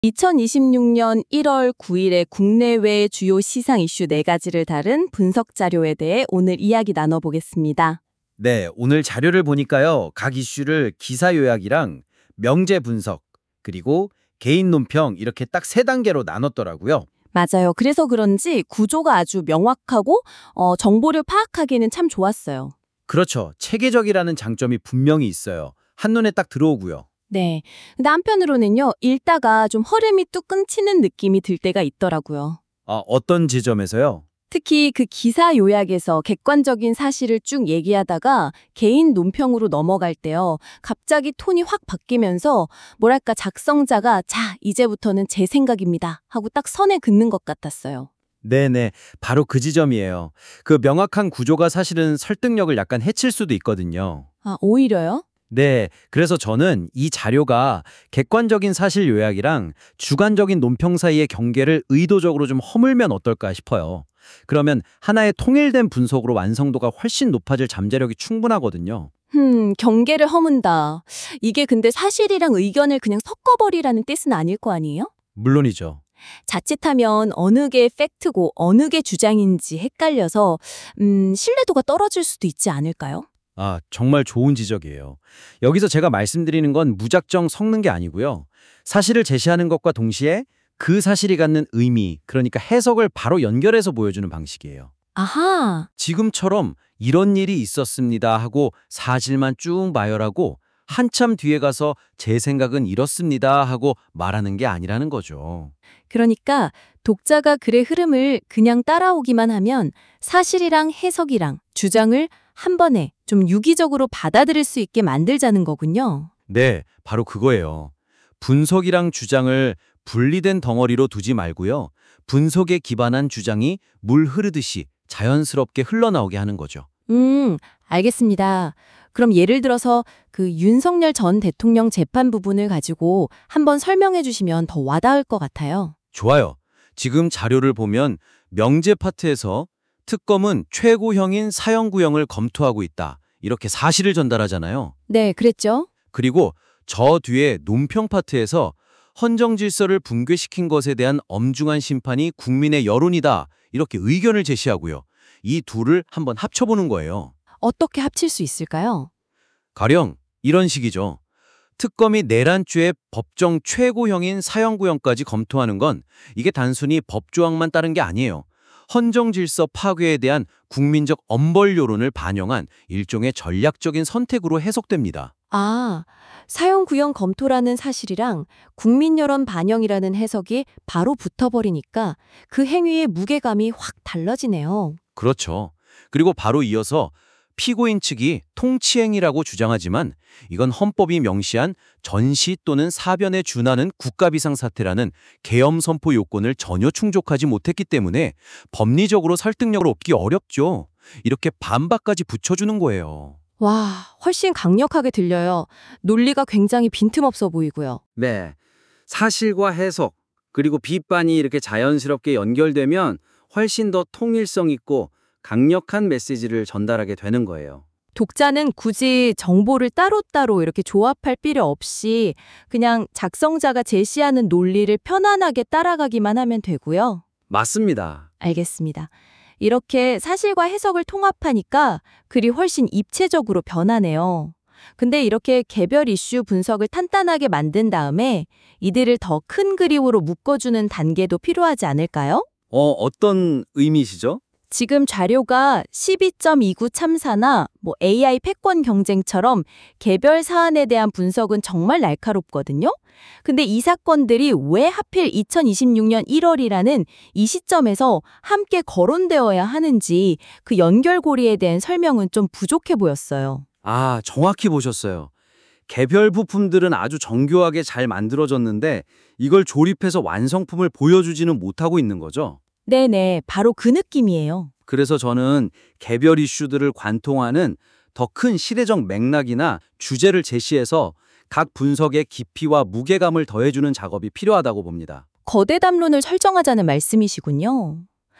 2026년 1월 9일에 국내외 주요 시상 이슈 4가지를 다룬 분석 자료에 대해 오늘 이야기 나눠보겠습니다. 네, 오늘 자료를 보니까요. 각 이슈를 기사 요약이랑 명제 분석, 그리고 개인 논평 이렇게 딱 3단계로 나눴더라고요. 맞아요. 그래서 그런지 구조가 아주 명확하고 정보를 파악하기는 참 좋았어요. 그렇죠. 체계적이라는 장점이 분명히 있어요. 한눈에 딱 들어오고요. 네. 근데 한편으로는요, 읽다가 좀 허름이 뚝 끊기는 느낌이 들 때가 있더라고요. 어떤 지점에서요? 특히 그 기사 요약에서 객관적인 사실을 쭉 얘기하다가 개인 논평으로 넘어갈 때요. 갑자기 톤이 확 바뀌면서 뭐랄까 작성자가 자, 이제부터는 제 생각입니다 하고 딱 선에 긋는 것 같았어요. 네네, 바로 그 지점이에요. 그 명확한 구조가 사실은 설득력을 약간 해칠 수도 있거든요. 아, 오히려요? 네, 그래서 저는 이 자료가 객관적인 사실 요약이랑 주관적인 논평 사이의 경계를 의도적으로 좀 허물면 어떨까 싶어요. 그러면 하나의 통일된 분석으로 완성도가 훨씬 높아질 잠재력이 충분하거든요. 경계를 허문다. 이게 근데 사실이랑 의견을 그냥 섞어버리라는 뜻은 아닐 거 아니에요? 물론이죠. 자칫하면 어느 게 팩트고 어느 게 주장인지 헷갈려서 신뢰도가 떨어질 수도 있지 않을까요? 정말 좋은 지적이에요. 여기서 제가 말씀드리는 건 무작정 섞는 게 아니고요. 사실을 제시하는 것과 동시에 그 사실이 갖는 의미, 그러니까 해석을 바로 연결해서 보여주는 방식이에요. 아하. 지금처럼 이런 일이 있었습니다 하고 사실만 쭉 나열하고 한참 뒤에 가서 제 생각은 이렇습니다 하고 말하는 게 아니라는 거죠. 그러니까 독자가 글의 흐름을 그냥 따라오기만 하면 사실이랑 해석이랑 주장을 한 번에 좀 유기적으로 받아들일 수 있게 만들자는 거군요. 네, 바로 그거예요. 분석이랑 주장을 분리된 덩어리로 두지 말고요. 분석에 기반한 주장이 물 흐르듯이 자연스럽게 흘러나오게 하는 거죠. 알겠습니다. 그럼 예를 들어서 그 윤석열 전 대통령 재판 부분을 가지고 한번 설명해 주시면 더 와닿을 것 같아요. 좋아요. 지금 자료를 보면 명제 파트에서 특검은 최고형인 사형구형을 검토하고 있다. 이렇게 사실을 전달하잖아요. 네, 그랬죠? 그리고 저 뒤에 논평 파트에서 헌정 질서를 붕괴시킨 것에 대한 엄중한 심판이 국민의 여론이다. 이렇게 의견을 제시하고요. 이 둘을 한번 합쳐보는 거예요. 어떻게 합칠 수 있을까요? 가령 이런 식이죠. 특검이 내란죄의 법정 최고형인 사형구형까지 검토하는 건 이게 단순히 법조항만 따른 게 아니에요. 헌정 질서 파괴에 대한 국민적 엄벌 여론을 반영한 일종의 전략적인 선택으로 해석됩니다. 아, 사형 구형 검토라는 사실이랑 국민 여론 반영이라는 해석이 바로 붙어버리니까 그 행위의 무게감이 확 달라지네요. 그렇죠. 그리고 바로 이어서 피고인 측이 통치행위라고 주장하지만 이건 헌법이 명시한 전시 또는 사변에 준하는 국가비상사태라는 계엄 선포 요건을 전혀 충족하지 못했기 때문에 법리적으로 설득력을 얻기 어렵죠. 이렇게 반박까지 붙여주는 거예요. 와, 훨씬 강력하게 들려요. 논리가 굉장히 빈틈없어 보이고요. 네. 사실과 해석, 그리고 비판이 이렇게 자연스럽게 연결되면 훨씬 더 통일성 있고 강력한 메시지를 전달하게 되는 거예요. 독자는 굳이 정보를 따로따로 이렇게 조합할 필요 없이 그냥 작성자가 제시하는 논리를 편안하게 따라가기만 하면 되고요. 맞습니다. 알겠습니다. 이렇게 사실과 해석을 통합하니까 글이 훨씬 입체적으로 변하네요. 근데 이렇게 개별 이슈 분석을 탄탄하게 만든 다음에 이들을 더 큰 그림으로 묶어주는 단계도 필요하지 않을까요? 어떤 의미시죠? 지금 자료가 12.29 참사나 AI 패권 경쟁처럼 개별 사안에 대한 분석은 정말 날카롭거든요. 근데 이 사건들이 왜 하필 2026년 1월이라는 이 시점에서 함께 거론되어야 하는지 그 연결고리에 대한 설명은 좀 부족해 보였어요. 정확히 보셨어요. 개별 부품들은 아주 정교하게 잘 만들어졌는데 이걸 조립해서 완성품을 보여주지는 못하고 있는 거죠. 네네, 바로 그 느낌이에요. 그래서 저는 개별 이슈들을 관통하는 더 큰 시대적 맥락이나 주제를 제시해서 각 분석의 깊이와 무게감을 더해주는 작업이 필요하다고 봅니다. 거대 담론을 설정하자는 말씀이시군요.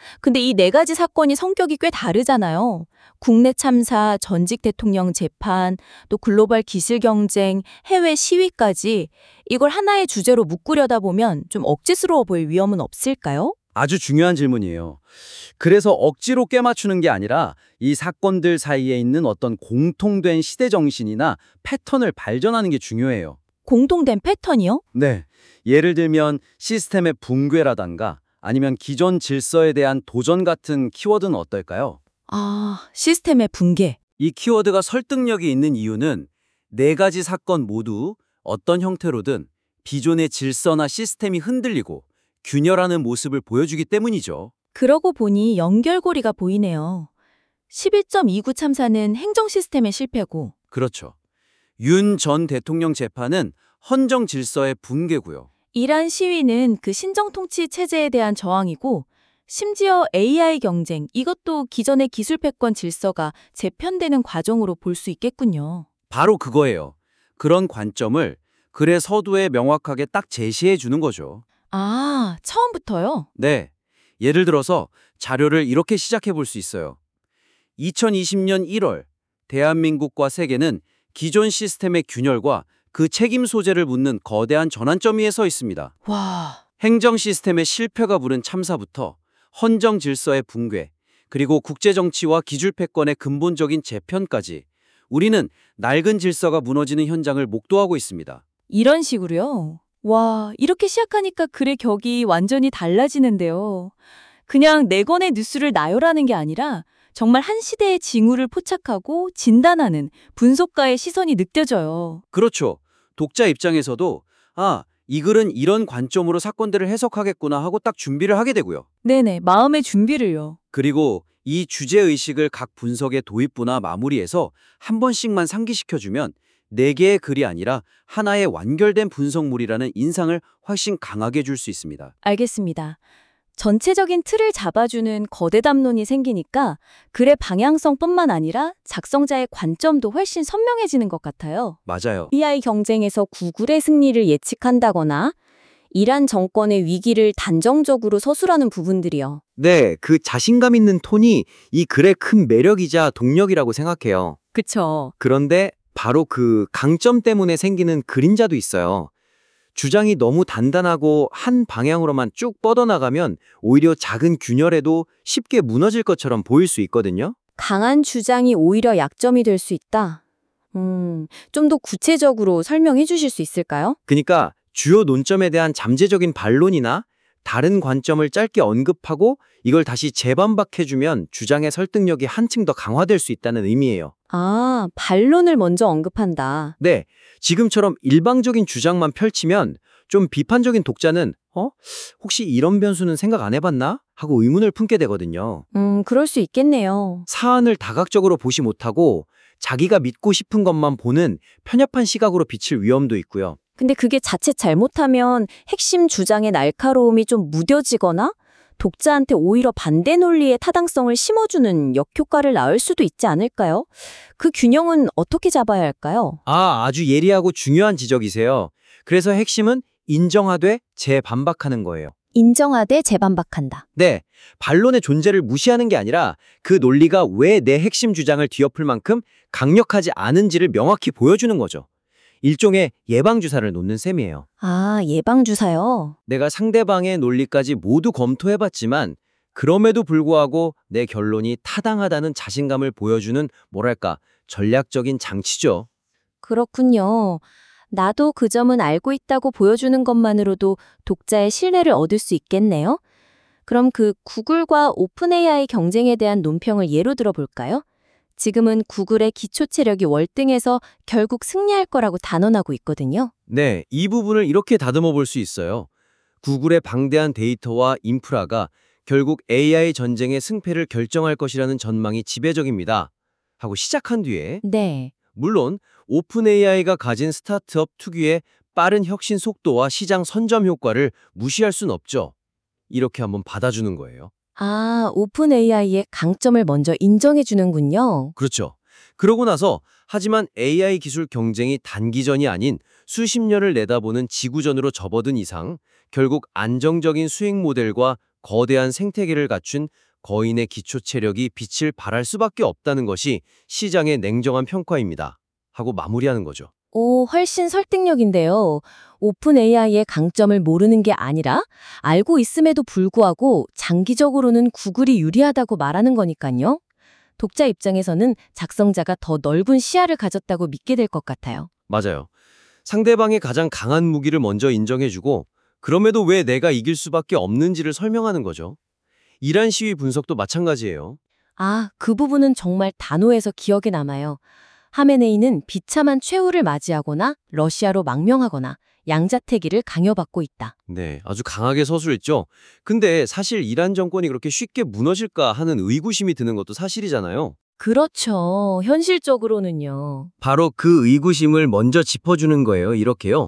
근데 이 네 가지 사건이 성격이 꽤 다르잖아요. 국내 참사, 전직 대통령 재판, 또 글로벌 기술 경쟁, 해외 시위까지 이걸 하나의 주제로 묶으려다 보면 좀 억지스러워 보일 위험은 없을까요? 아주 중요한 질문이에요. 그래서 억지로 꿰맞추는 게 아니라 이 사건들 사이에 있는 어떤 공통된 시대 정신이나 패턴을 발견하는 게 중요해요. 공통된 패턴이요? 네. 예를 들면 시스템의 붕괴라던가 아니면 기존 질서에 대한 도전 같은 키워드는 어떨까요? 아, 시스템의 붕괴. 이 키워드가 설득력이 있는 이유는 네 가지 사건 모두 어떤 형태로든 기존의 질서나 시스템이 흔들리고 균열하는 모습을 보여주기 때문이죠. 그러고 보니 연결고리가 보이네요. 11.29 참사는 행정 시스템의 실패고, 그렇죠. 윤 전 대통령 재판은 헌정 질서의 붕괴고요. 이란 시위는 그 신정 통치 체제에 대한 저항이고, 심지어 AI 경쟁, 이것도 기존의 기술 패권 질서가 재편되는 과정으로 볼 수 있겠군요. 바로 그거예요. 그런 관점을 글의 서두에 명확하게 딱 제시해 주는 거죠. 아, 처음부터요? 네. 예를 들어서 자료를 이렇게 시작해 볼 수 있어요. 2020년 1월, 대한민국과 세계는 기존 시스템의 균열과 그 책임 소재를 묻는 거대한 전환점위에 서 있습니다. 와, 행정 시스템의 실패가 부른 참사부터 헌정 질서의 붕괴, 그리고 국제 정치와 기술 패권의 근본적인 재편까지 우리는 낡은 질서가 무너지는 현장을 목도하고 있습니다. 이런 식으로요? 와, 이렇게 시작하니까 글의 격이 완전히 달라지는데요. 그냥 네 권의 뉴스를 나열하는 게 아니라 정말 한 시대의 징후를 포착하고 진단하는 분석가의 시선이 느껴져요. 그렇죠. 독자 입장에서도 이 글은 이런 관점으로 사건들을 해석하겠구나 하고 딱 준비를 하게 되고요. 네네, 마음의 준비를요. 그리고 이 주제의식을 각 분석의 도입부나 마무리에서 한 번씩만 상기시켜주면 네 개의 글이 아니라 하나의 완결된 분석물이라는 인상을 훨씬 강하게 줄 수 있습니다. 알겠습니다. 전체적인 틀을 잡아주는 거대 담론이 생기니까 글의 방향성뿐만 아니라 작성자의 관점도 훨씬 선명해지는 것 같아요. 맞아요. AI 경쟁에서 구글의 승리를 예측한다거나 이란 정권의 위기를 단정적으로 서술하는 부분들이요. 네, 그 자신감 있는 톤이 이 글의 큰 매력이자 동력이라고 생각해요. 그쵸. 그런데 바로 그 강점 때문에 생기는 그림자도 있어요. 주장이 너무 단단하고 한 방향으로만 쭉 뻗어나가면 오히려 작은 균열에도 쉽게 무너질 것처럼 보일 수 있거든요. 강한 주장이 오히려 약점이 될 수 있다. 좀 더 구체적으로 설명해 주실 수 있을까요? 그러니까 주요 논점에 대한 잠재적인 반론이나 다른 관점을 짧게 언급하고 이걸 다시 재반박해주면 주장의 설득력이 한층 더 강화될 수 있다는 의미예요. 아, 반론을 먼저 언급한다. 네, 지금처럼 일방적인 주장만 펼치면 좀 비판적인 독자는 혹시 이런 변수는 생각 안 해봤나? 하고 의문을 품게 되거든요. 그럴 수 있겠네요. 사안을 다각적으로 보지 못하고 자기가 믿고 싶은 것만 보는 편협한 시각으로 비칠 위험도 있고요. 근데 그게 자칫 잘못하면 핵심 주장의 날카로움이 좀 무뎌지거나 독자한테 오히려 반대 논리의 타당성을 심어주는 역효과를 낳을 수도 있지 않을까요? 그 균형은 어떻게 잡아야 할까요? 아주 예리하고 중요한 지적이세요. 그래서 핵심은 인정하되 재반박하는 거예요. 인정하되 재반박한다. 네, 반론의 존재를 무시하는 게 아니라 그 논리가 왜 내 핵심 주장을 뒤엎을 만큼 강력하지 않은지를 명확히 보여주는 거죠. 일종의 예방주사를 놓는 셈이에요. 아, 예방주사요? 내가 상대방의 논리까지 모두 검토해봤지만 그럼에도 불구하고 내 결론이 타당하다는 자신감을 보여주는 뭐랄까 전략적인 장치죠. 그렇군요. 나도 그 점은 알고 있다고 보여주는 것만으로도 독자의 신뢰를 얻을 수 있겠네요. 그럼 그 구글과 오픈 AI 경쟁에 대한 논평을 예로 들어볼까요? 지금은 구글의 기초 체력이 월등해서 결국 승리할 거라고 단언하고 있거든요. 네, 이 부분을 이렇게 다듬어 볼 수 있어요. 구글의 방대한 데이터와 인프라가 결국 AI 전쟁의 승패를 결정할 것이라는 전망이 지배적입니다. 하고 시작한 뒤에 네. 물론 오픈 AI가 가진 스타트업 특유의 빠른 혁신 속도와 시장 선점 효과를 무시할 순 없죠. 이렇게 한번 받아주는 거예요. 아, 오픈 AI의 강점을 먼저 인정해 주는군요. 그렇죠. 그러고 나서 하지만 AI 기술 경쟁이 단기전이 아닌 수십 년을 내다보는 지구전으로 접어든 이상 결국 안정적인 수익 모델과 거대한 생태계를 갖춘 거인의 기초 체력이 빛을 발할 수밖에 없다는 것이 시장의 냉정한 평가입니다. 하고 마무리하는 거죠. 오, 훨씬 설득력인데요. 오픈 AI의 강점을 모르는 게 아니라 알고 있음에도 불구하고 장기적으로는 구글이 유리하다고 말하는 거니까요. 독자 입장에서는 작성자가 더 넓은 시야를 가졌다고 믿게 될 것 같아요. 맞아요. 상대방의 가장 강한 무기를 먼저 인정해주고 그럼에도 왜 내가 이길 수밖에 없는지를 설명하는 거죠. 이란 시위 분석도 마찬가지예요. 아, 그 부분은 정말 단호해서 기억에 남아요. 하메네이는 비참한 최후를 맞이하거나 러시아로 망명하거나 양자태기를 강요받고 있다. 네, 아주 강하게 서술했죠. 근데 사실 이란 정권이 그렇게 쉽게 무너질까 하는 의구심이 드는 것도 사실이잖아요. 그렇죠. 현실적으로는요. 바로 그 의구심을 먼저 짚어주는 거예요. 이렇게요.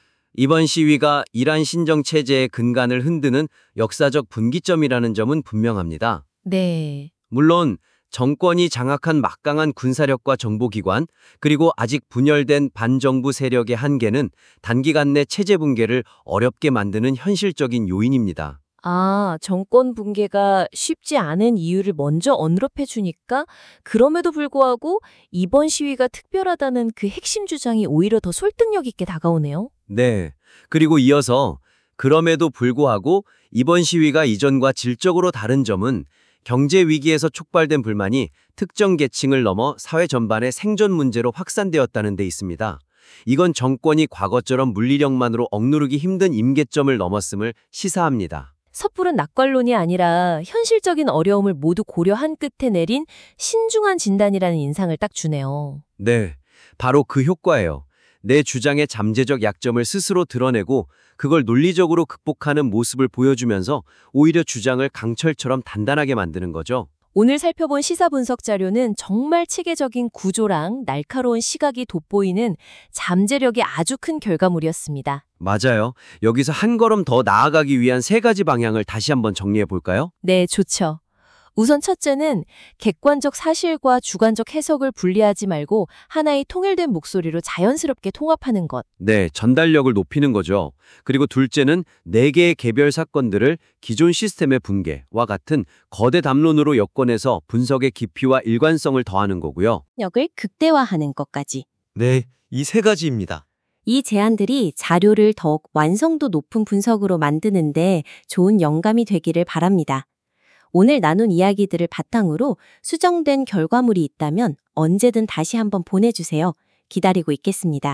이번 시위가 이란 신정 체제의 근간을 흔드는 역사적 분기점이라는 점은 분명합니다. 네. 물론 정권이 장악한 막강한 군사력과 정보기관, 그리고 아직 분열된 반정부 세력의 한계는 단기간 내 체제 붕괴를 어렵게 만드는 현실적인 요인입니다. 아, 정권 붕괴가 쉽지 않은 이유를 먼저 언급해 주니까 그럼에도 불구하고 이번 시위가 특별하다는 그 핵심 주장이 오히려 더 설득력 있게 다가오네요. 네. 그리고 이어서 그럼에도 불구하고 이번 시위가 이전과 질적으로 다른 점은 경제 위기에서 촉발된 불만이 특정 계층을 넘어 사회 전반의 생존 문제로 확산되었다는 데 있습니다. 이건 정권이 과거처럼 물리력만으로 억누르기 힘든 임계점을 넘었음을 시사합니다. 섣부른 낙관론이 아니라 현실적인 어려움을 모두 고려한 끝에 내린 신중한 진단이라는 인상을 딱 주네요. 네, 바로 그 효과예요. 내 주장의 잠재적 약점을 스스로 드러내고 그걸 논리적으로 극복하는 모습을 보여주면서 오히려 주장을 강철처럼 단단하게 만드는 거죠. 오늘 살펴본 시사 분석 자료는 정말 체계적인 구조랑 날카로운 시각이 돋보이는 잠재력이 아주 큰 결과물이었습니다. 맞아요. 여기서 한 걸음 더 나아가기 위한 세 가지 방향을 다시 한번 정리해 볼까요? 네, 좋죠. 우선 첫째는 객관적 사실과 주관적 해석을 분리하지 말고 하나의 통일된 목소리로 자연스럽게 통합하는 것. 네, 전달력을 높이는 거죠. 그리고 둘째는 4개의 개별 사건들을 기존 시스템의 붕괴와 같은 거대 담론으로 엮어내서 분석의 깊이와 일관성을 더하는 거고요. 역을 극대화하는 것까지. 네, 이 세 가지입니다. 이 제안들이 자료를 더욱 완성도 높은 분석으로 만드는데 좋은 영감이 되기를 바랍니다. 오늘 나눈 이야기들을 바탕으로 수정된 결과물이 있다면 언제든 다시 한번 보내주세요. 기다리고 있겠습니다.